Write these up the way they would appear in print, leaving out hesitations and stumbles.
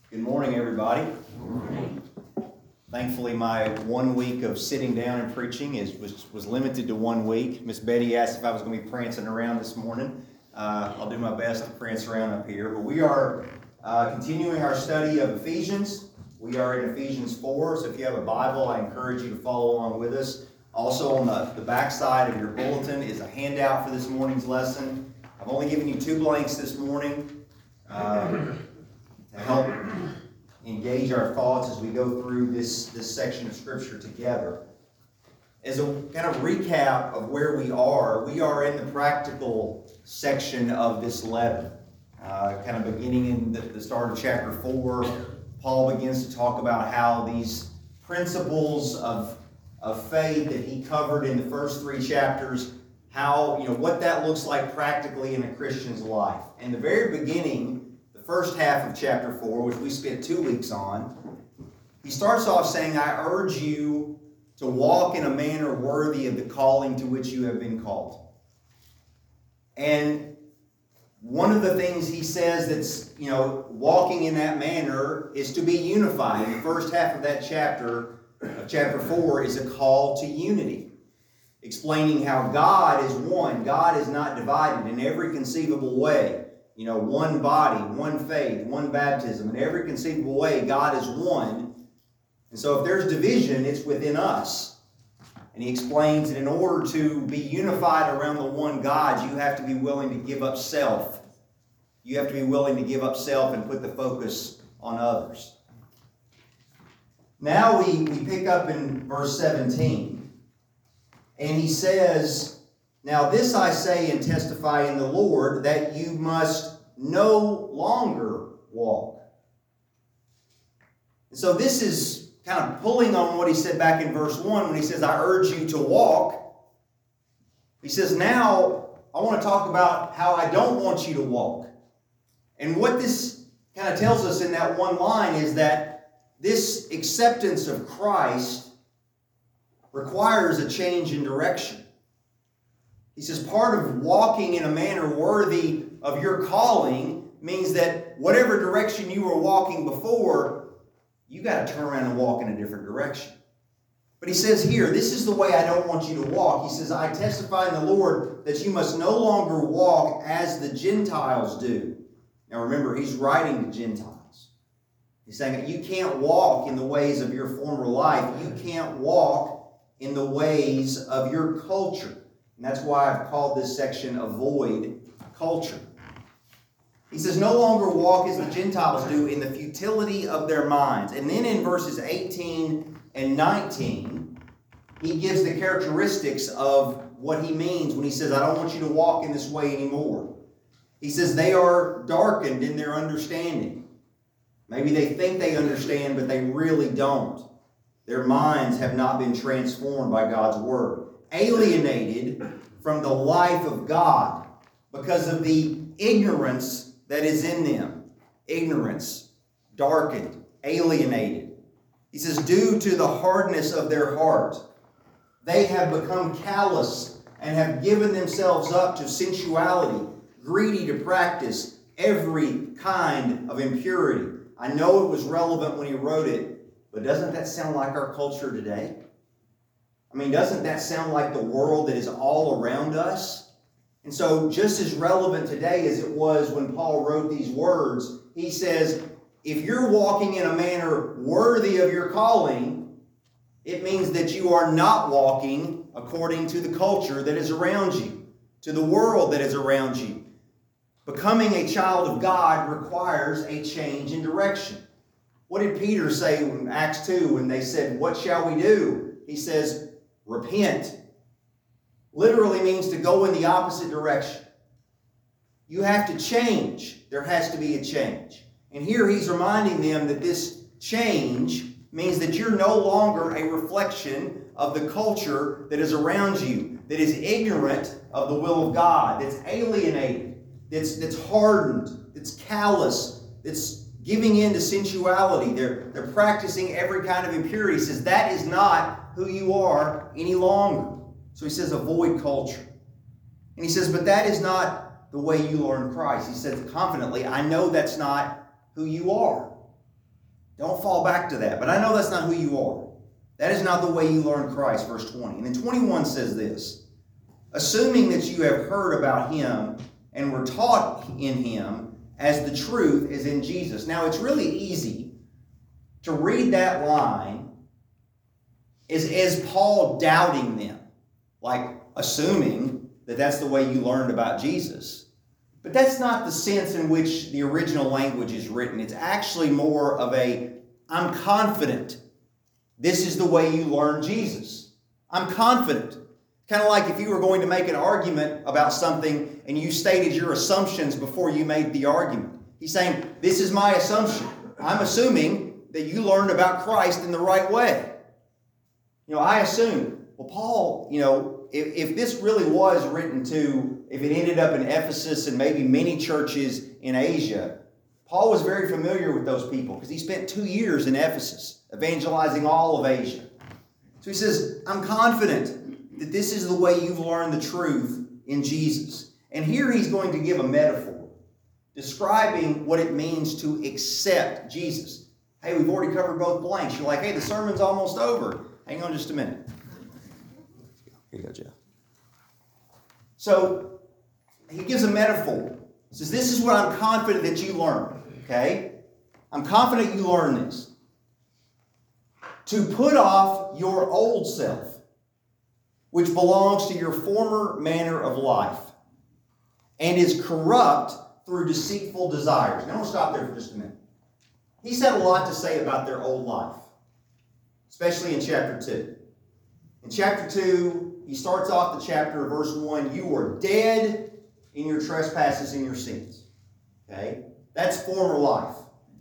Good morning, everybody. Good morning. Thankfully, my 1 week of sitting down and preaching was limited to 1 week. Miss Betty asked if I was going to be prancing around this morning. I'll do my best to prance around up here. But we are continuing our study of Ephesians. We are in Ephesians 4, so if you have a Bible, I encourage you to follow along with us. Also on the back side of your bulletin is a handout for this morning's lesson. I've only given you 2 blanks this morning to help engage our thoughts as we go through this section of Scripture together. As a kind of recap of where we are in the practical section of this letter. Kind of beginning in the start of chapter 4, Paul begins to talk about how these principles of faith that he covered in the first 3 chapters, how, what that looks like practically in a Christian's life. And the very beginning, the first half of chapter 4, which we spent 2 weeks on, he starts off saying, I urge you to walk in a manner worthy of the calling to which you have been called. And one of the things he says that's, walking in that manner is to be unified. In the first half of that chapter, of chapter 4, is a call to unity, explaining how God is one. God is not divided in every conceivable way. One body, one faith, one baptism. In every conceivable way, God is one. And so if there's division, it's within us. And he explains that in order to be unified around the one God, you have to be willing to give up self. You have to be willing to give up self and put the focus on others. Now we pick up in verse 17. And he says, now this I say and testify in the Lord, that you must no longer walk. And so this is kind of pulling on what he said back in verse 1 when he says, I urge you to walk. He says, now I want to talk about how I don't want you to walk. And what this kind of tells us in that one line is that this acceptance of Christ requires a change in direction. He says part of walking in a manner worthy of your calling means that whatever direction you were walking before, you got to turn around and walk in a different direction. But he says here, this is the way I don't want you to walk. He says, I testify in the Lord that you must no longer walk as the Gentiles do. Now remember, he's writing to Gentiles. He's saying that you can't walk in the ways of your former life. You can't walk in the ways of your culture. And that's why I've called this section Avoid Culture. He says, no longer walk as the Gentiles do in the futility of their minds. And then in verses 18 and 19, he gives the characteristics of what he means when he says, I don't want you to walk in this way anymore. He says they are darkened in their understanding. Maybe they think they understand, but they really don't. Their minds have not been transformed by God's word. Alienated from the life of God because of the ignorance that is in them. Ignorance, darkened, alienated. He says, due to the hardness of their heart, they have become callous and have given themselves up to sensuality, greedy to practice every kind of impurity. I know it was relevant when he wrote it, but doesn't that sound like our culture today? I mean, doesn't that sound like the world that is all around us? And so just as relevant today as it was when Paul wrote these words, he says, if you're walking in a manner worthy of your calling, it means that you are not walking according to the culture that is around you, to the world that is around you. Becoming a child of God requires a change in direction. What did Peter say in Acts 2 when they said, what shall we do? He says, repent. Literally means to go in the opposite direction. You have to change. There has to be a change. And here he's reminding them that this change means that you're no longer a reflection of the culture that is around you, that is ignorant of the will of God, that's alienated, that's hardened, that's callous, that's giving in to sensuality. They're practicing every kind of impurity. He says that is not who you are any longer. So he says avoid culture. And he says, but that is not the way you are in Christ. He says confidently, I know that's not who you are. Don't fall back to that. But I know that's not who you are. That is not the way you learn Christ, verse 20. And then 21 says this, assuming that you have heard about him and were taught in him as the truth is in Jesus. Now, it's really easy to read that line as Paul doubting them, like assuming that that's the way you learned about Jesus. But that's not the sense in which the original language is written. It's actually more of I'm confident this is the way you learn Jesus. I'm confident. Kind of like if you were going to make an argument about something and you stated your assumptions before you made the argument. He's saying, this is my assumption. I'm assuming that you learned about Christ in the right way. I assume, well, Paul, if this really was written to, if it ended up in Ephesus and maybe many churches in Asia, Paul was very familiar with those people because he spent 2 years in Ephesus evangelizing all of Asia. So he says, I'm confident that this is the way you've learned the truth in Jesus. And here he's going to give a metaphor describing what it means to accept Jesus. Hey, we've already covered both blanks. You're like, hey, the sermon's almost over. Hang on just a minute. Here you go, Jeff. So he gives a metaphor. He says, this is what I'm confident that you learned. Okay? I'm confident you learned this. To put off your old self, which belongs to your former manner of life, and is corrupt through deceitful desires. Now, I'm going to stop there for just a minute. He's had a lot to say about their old life, especially in chapter 2. In chapter 2, he starts off the chapter, verse 1, you were dead in your trespasses and your sins. Okay? That's former life.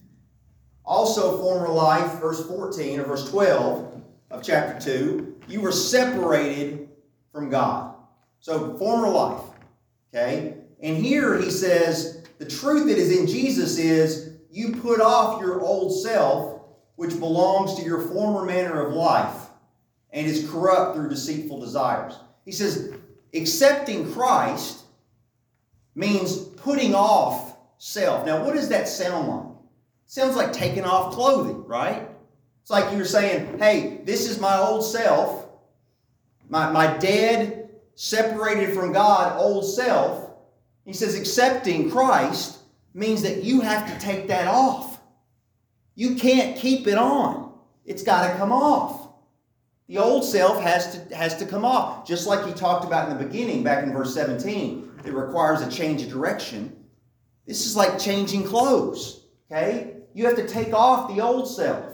Also, former life, verse 14 or verse 12 of chapter 2, you were separated from God. So, former life. Okay? And here he says, the truth that is in Jesus is you put off your old self, which belongs to your former manner of life and is corrupt through deceitful desires. He says, accepting Christ means putting off self. Now, what does that sound like? It sounds like taking off clothing, right? It's like you're saying, hey, this is my old self, my dead, separated from God, old self. He says accepting Christ means that you have to take that off. You can't keep it on. It's got to come off. The old self has to come off. Just like he talked about in the beginning, back in verse 17, it requires a change of direction. This is like changing clothes, okay? You have to take off the old self.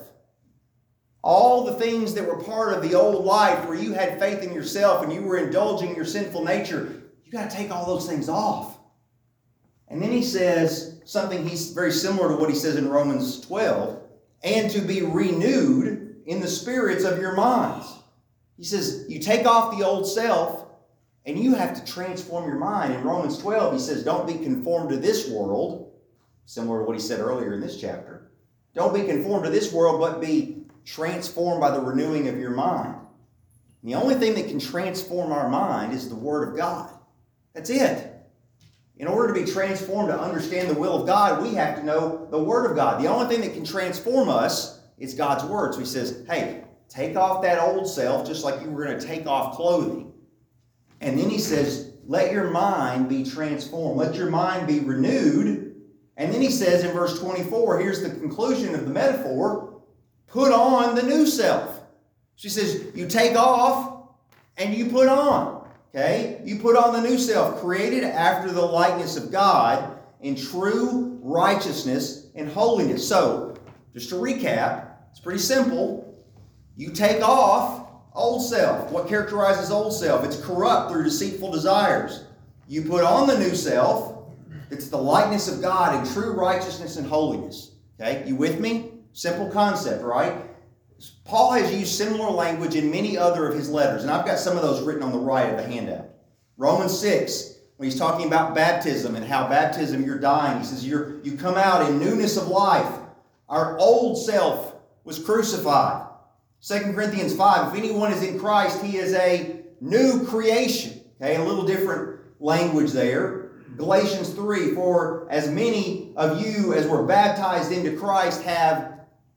All the things that were part of the old life where you had faith in yourself and you were indulging your sinful nature, you got to take all those things off. And then he says something he's very similar to what he says in Romans 12, and to be renewed in the spirits of your minds. He says you take off the old self and you have to transform your mind. In Romans 12, he says don't be conformed to this world, similar to what he said earlier in this chapter. Don't be conformed to this world, but be transformed by the renewing of your mind. And the only thing that can transform our mind is the Word of God. That's it. In order to be transformed, to understand the will of God, we have to know the Word of God. The only thing that can transform us is God's Word. So he says, hey, take off that old self just like you were going to take off clothing. And then he says, let your mind be transformed. Let your mind be renewed. And then he says in verse 24, here's the conclusion of the metaphor, put on the new self. So he says, you take off and you put on. Okay? You put on the new self, created after the likeness of God in true righteousness and holiness. So, just to recap, it's pretty simple. You take off old self. What characterizes old self? It's corrupt through deceitful desires. You put on the new self. It's the likeness of God in true righteousness and holiness. Okay? You with me? Simple concept, right? Paul has used similar language in many other of his letters, and I've got some of those written on the right of the handout. Romans 6, when he's talking about baptism and how baptism you're dying, he says you come out in newness of life. Our old self was crucified. 2 Corinthians 5, if anyone is in Christ, he is a new creation. Okay, a little different language there. Galatians 3, for as many of you as were baptized into Christ have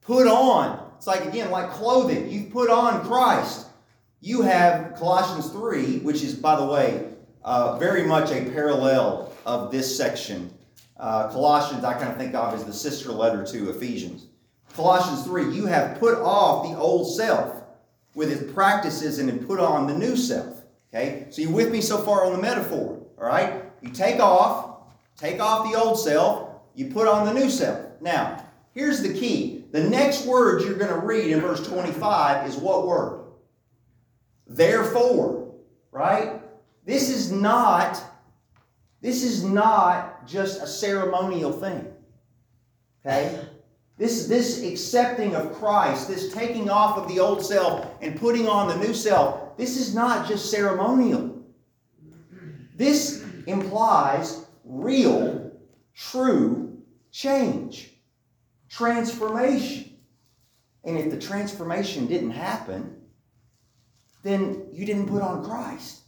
put on. It's like, again, like clothing. You've put on Christ. You have Colossians 3, which is, by the way, very much a parallel of this section. Colossians, I kind of think of as the sister letter to Ephesians. Colossians 3, you have put off the old self with its practices and put on the new self. Okay? So you with me so far on the metaphor? All right? You take off the old self, you put on the new self. Now, here's the key. The next word you're going to read in verse 25 is what word? Therefore, right? This is not just a ceremonial thing. Okay? This accepting of Christ, this taking off of the old self and putting on the new self, this is not just ceremonial. This implies real, true change, transformation. And if the transformation didn't happen, then you didn't put on Christ.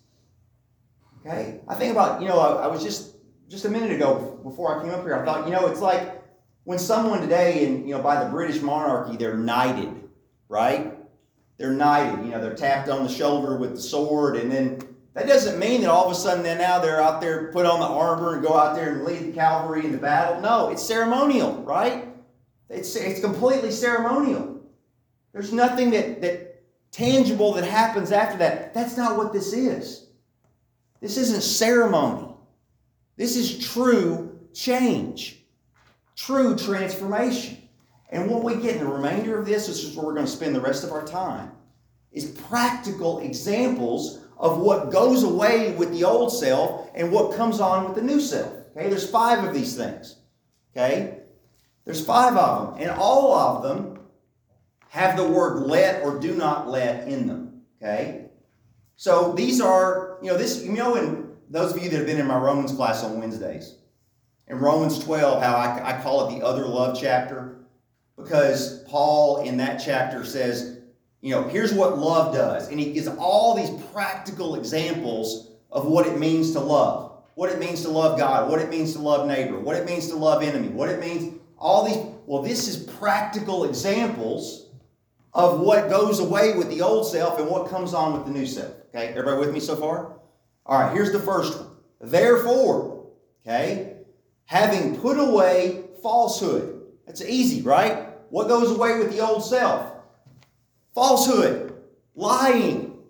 Okay? I think about, I was just a minute ago before I came up here, I thought, it's like when someone today, by the British monarchy, they're knighted, right? They're knighted. They're tapped on the shoulder with the sword, and then that doesn't mean that all of a sudden now they're out there, put on the armor and go out there and lead the cavalry into battle. No, it's ceremonial, right? It's completely ceremonial. There's nothing that tangible that happens after that. That's not what this is. This isn't ceremony. This is true change, true transformation. And what we get in the remainder of this is where we're going to spend the rest of our time, is practical examples of what goes away with the old self and what comes on with the new self. Okay, there's 5 of these things. Okay, there's 5 of them, and all of them have the word let or do not let in them. Okay, so these are, and those of you that have been in my Romans class on Wednesdays, in Romans 12, how I call it the other love chapter, because Paul in that chapter says, here's what love does. And he gives all these practical examples of what it means to love. What it means to love God. What it means to love neighbor. What it means to love enemy. What it means, all these. Well, this is practical examples of what goes away with the old self and what comes on with the new self. Okay, everybody with me so far? All right, here's the first one. Therefore, okay, having put away falsehood. That's easy, right? What goes away with the old self? Falsehood, lying,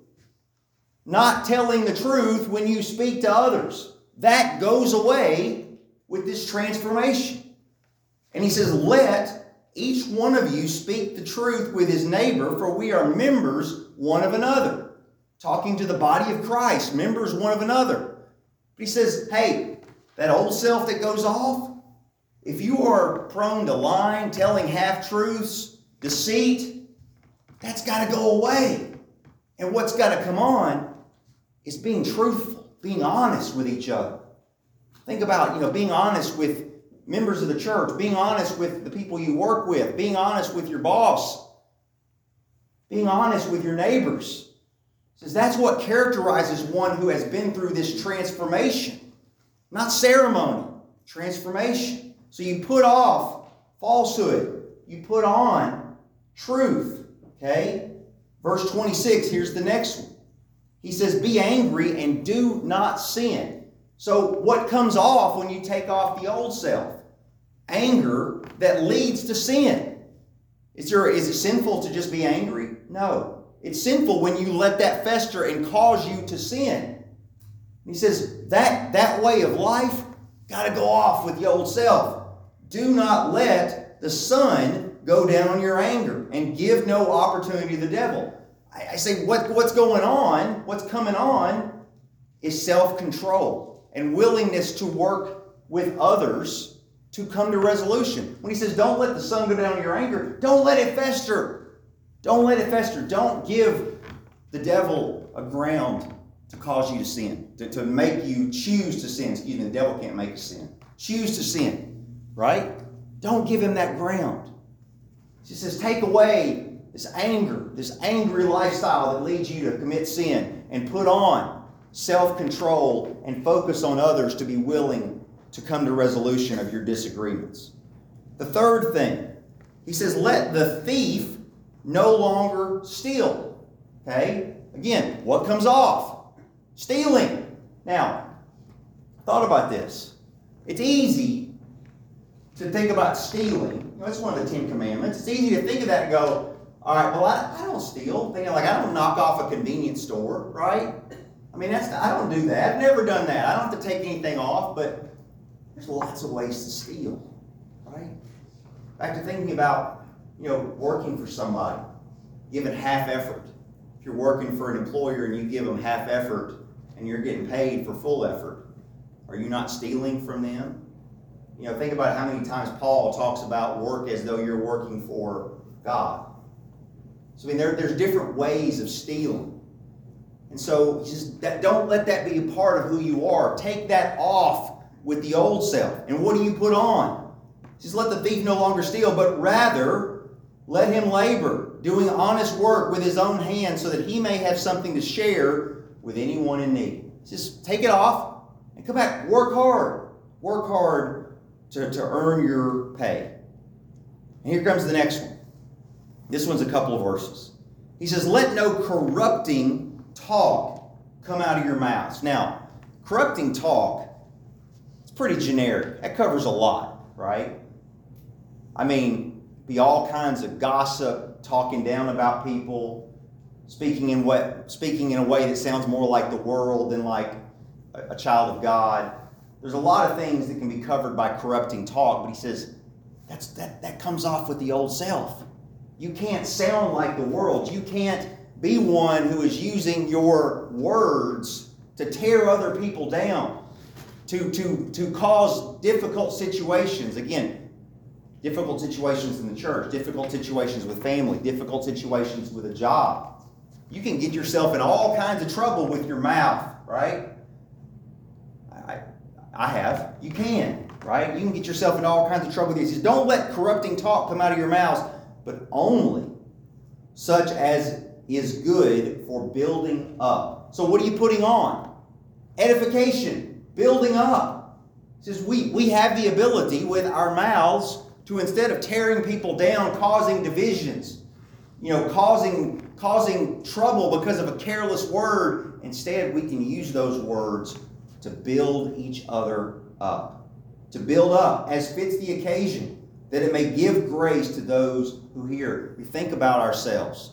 not telling the truth when you speak to others. That goes away with this transformation. And he says, let each one of you speak the truth with his neighbor, for we are members one of another. Talking to the body of Christ, members one of another. But he says, hey, that old self that goes off, if you are prone to lying, telling half-truths, deceit, that's got to go away. And what's got to come on is being truthful, being honest with each other. Think about, being honest with members of the church, being honest with the people you work with, being honest with your boss, being honest with your neighbors. It says that's what characterizes one who has been through this transformation. Not ceremony, transformation. So you put off falsehood. You put on truth. Okay? Verse 26, here's the next one. He says, be angry and do not sin. So what comes off when you take off the old self? Anger that leads to sin. Is it sinful to just be angry? No. It's sinful when you let that fester and cause you to sin. He says that way of life got to go off with the old self. Do not let the sun go down on your anger and give no opportunity to the devil. I say what's going on, what's coming on is self-control and willingness to work with others to come to resolution. When he says don't let the sun go down on your anger, don't let it fester. Don't let it fester. Don't give the devil a ground to cause you to sin, to make you choose to sin. Excuse me, the devil can't make us sin. Choose to sin, right? Don't give him that ground. She says, take away this anger, this angry lifestyle that leads you to commit sin, and put on self-control and focus on others to be willing to come to resolution of your disagreements. The third thing, He says, let the thief no longer steal. Okay? Again, what comes off? Stealing. Now, thought about this. It's easy to think about stealing. That's one of the 10 Commandments. It's easy to think of that and go, all right, well, I don't steal. Thinking like, I don't knock off a convenience store, right? I mean, I don't do that. I've never done that. I don't have to take anything off, but there's lots of ways to steal, right? Back to thinking about, working for somebody, giving half effort. If you're working for an employer and you give them half effort and you're getting paid for full effort, are you not stealing from them? Think about how many times Paul talks about work as though you're working for God. So, there's different ways of stealing. And so, don't let that be a part of who you are. Take that off with the old self. And what do you put on? Just let the thief no longer steal, but rather let him labor, doing honest work with his own hands so that he may have something to share with anyone in need. Just take it off and come back. Work hard. Work hard to earn your pay. And here comes the next one. This one's a couple of verses. He says, let no corrupting talk come out of your mouths. Now, corrupting talk, it's pretty generic. That covers a lot, right? Be all kinds of gossip, talking down about people, speaking in a way that sounds more like the world than like a child of God. There's a lot of things that can be covered by corrupting talk, but he says that comes off with the old self. You can't sound like the world. You can't be one who is using your words to tear other people down, to cause difficult situations. Again, difficult situations in the church, difficult situations with family, difficult situations with a job. You can get yourself in all kinds of trouble with your mouth, right? I have. You can, right? You can get yourself in all kinds of trouble with this. He says, don't let corrupting talk come out of your mouths, but only such as is good for building up. So what are you putting on? Edification, building up. He says we have the ability with our mouths to, instead of tearing people down, causing divisions, causing trouble because of a careless word, instead we can use those words to build each other up. To build up as fits the occasion, that it may give grace to those who hear. We think about ourselves.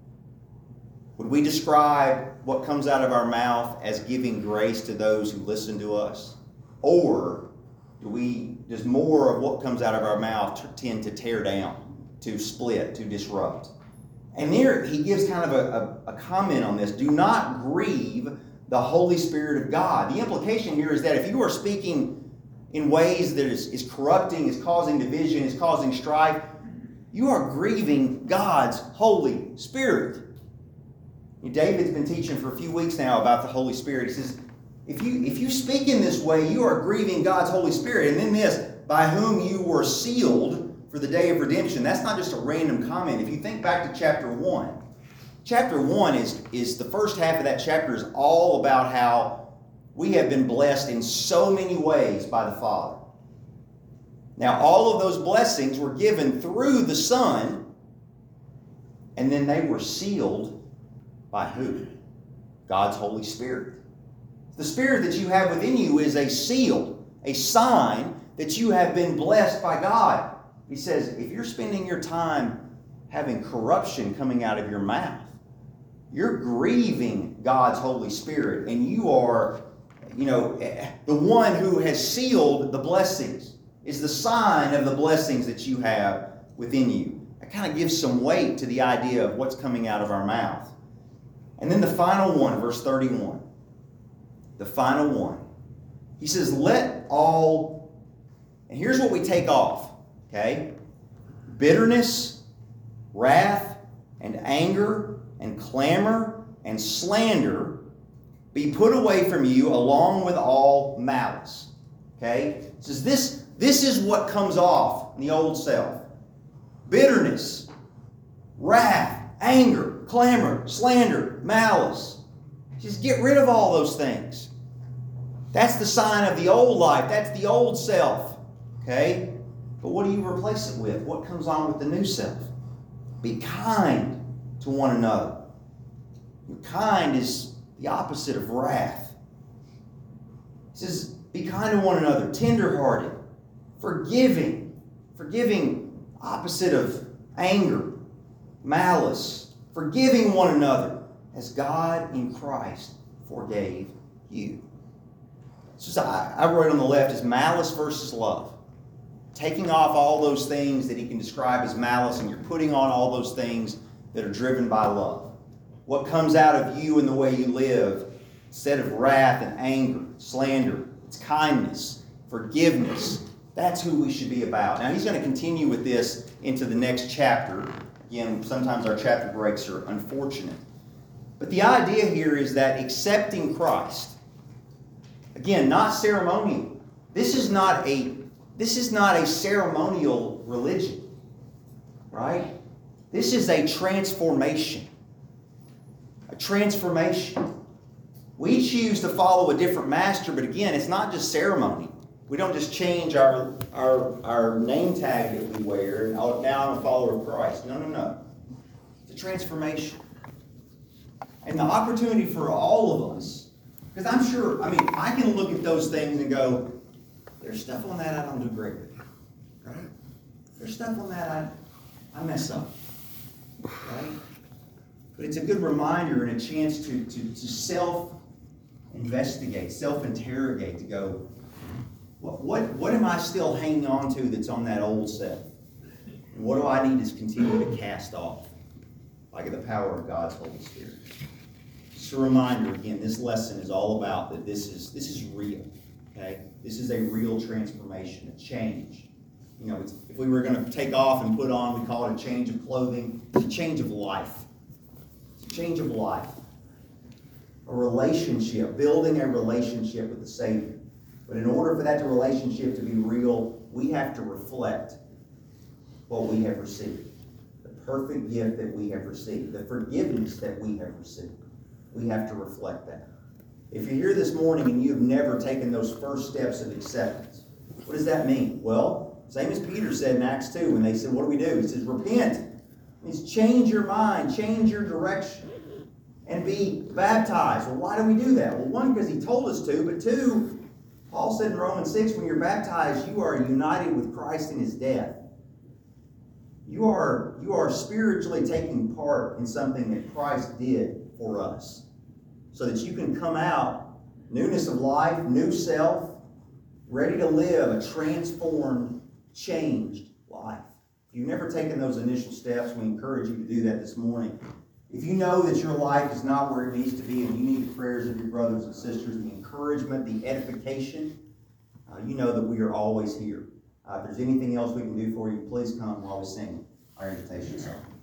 Would we describe what comes out of our mouth as giving grace to those who listen to us? Or does more of what comes out of our mouth tend to tear down, to split, to disrupt? And there he gives kind of a comment on this. Do not grieve the Holy Spirit of God. The implication here is that if you are speaking in ways that is corrupting, is causing division, is causing strife, you are grieving God's Holy Spirit. David's been teaching for a few weeks now about the Holy Spirit. He says, if you speak in this way, you are grieving God's Holy Spirit. And then this, by whom you were sealed for the day of redemption. That's not just a random comment. If you think back to chapter 1, chapter 1 is the first half of that chapter is all about how we have been blessed in so many ways by the Father. Now, all of those blessings were given through the Son, and then they were sealed by who? God's Holy Spirit. The Spirit that you have within you is a seal, a sign that you have been blessed by God. He says, if you're spending your time having corruption coming out of your mouth, you're grieving God's Holy Spirit, and you are, the one who has sealed the blessings, is the sign of the blessings that you have within you. That kind of gives some weight to the idea of what's coming out of our mouth. And then the final one, verse 31. The final one. He says, let all, and here's what we take off, okay? Bitterness, wrath, and anger, and clamor, and slander be put away from you along with all malice. Okay? It says this is what comes off in the old self. Bitterness, wrath, anger, clamor, slander, malice. Just get rid of all those things. That's the sign of the old life. That's the old self. Okay? But what do you replace it with? What comes on with the new self? Be kind to one another. Kind is the opposite of wrath. He says, be kind to one another, tenderhearted, forgiving. Forgiving, opposite of anger, malice. Forgiving one another as God in Christ forgave you. So I wrote on the left is malice versus love. Taking off all those things that he can describe as malice, and you're putting on all those things that are driven by love. What comes out of you and the way you live, instead of wrath and anger, slander, it's kindness, forgiveness. That's who we should be about. Now, he's going to continue with this into the next chapter. Again, sometimes our chapter breaks are unfortunate. But the idea here is that accepting Christ, again, not ceremonial. This is not a ceremonial religion, right? This is a transformation. A transformation. We choose to follow a different master, but again, it's not just ceremony. We don't just change our name tag that we wear, and now I'm a follower of Christ. No. It's a transformation. And the opportunity for all of us, because I'm sure, I can look at those things and go, there's stuff on that I don't do great with. Right? There's stuff on that I mess up. Right? But it's a good reminder and a chance to self-investigate, self-interrogate, to go, what am I still hanging on to that's on that old self? And what do I need to continue to cast off? By the power of God's Holy Spirit. Just a reminder again, this lesson is all about that this is real. Okay? This is a real transformation, a change. If we were going to take off and put on, we call it a change of clothing. It's a change of life. It's a change of life. A relationship, building a relationship with the Savior. But in order for that relationship to be real, we have to reflect what we have received. The perfect gift that we have received. The forgiveness that we have received. We have to reflect that. If you're here this morning and you have never taken those first steps of acceptance, what does that mean? Well, same as Peter said in Acts 2 when they said, what do we do? He says, repent. It means change your mind, change your direction, and be baptized. Well, why do we do that? Well, one, because he told us to, but two, Paul said in Romans 6, when you're baptized, you are united with Christ in his death. You are spiritually taking part in something that Christ did for us, so that you can come out, newness of life, new self, ready to live a transformed, changed life. If you've never taken those initial steps, we encourage you to do that this morning. If you know that your life is not where it needs to be and you need the prayers of your brothers and sisters, the encouragement, the edification, you know that we are always here. If there's anything else we can do for you, please come while we sing our invitation song.